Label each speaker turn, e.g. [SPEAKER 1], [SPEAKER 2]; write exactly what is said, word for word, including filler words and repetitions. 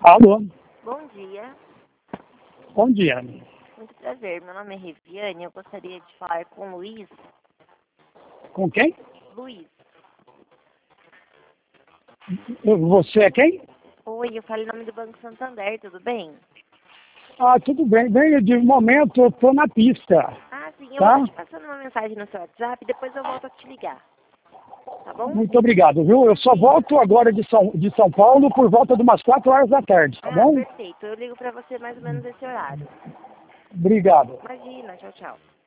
[SPEAKER 1] Alô,
[SPEAKER 2] Bom dia,
[SPEAKER 1] bom dia.
[SPEAKER 2] muito prazer. Meu nome é Reviane. Eu gostaria de falar com o Luiz.
[SPEAKER 1] Com quem?
[SPEAKER 2] Luiz.
[SPEAKER 1] Você é quem?
[SPEAKER 2] Oi, eu falei em nome do Banco Santander, tudo bem?
[SPEAKER 1] Ah, tudo bem. Bem, de momento eu tô na pista,
[SPEAKER 2] Ah, sim, eu
[SPEAKER 1] tá?
[SPEAKER 2] vou te passando uma mensagem no seu WhatsApp e depois eu volto a te ligar, tá bom?
[SPEAKER 1] Muito obrigado, viu? Eu só volto agora de São, de São Paulo por volta de umas quatro horas da tarde, tá
[SPEAKER 2] Ah,
[SPEAKER 1] bom?
[SPEAKER 2] perfeito. Eu ligo pra você mais ou menos esse horário.
[SPEAKER 1] Obrigado.
[SPEAKER 2] Imagina, tchau, tchau.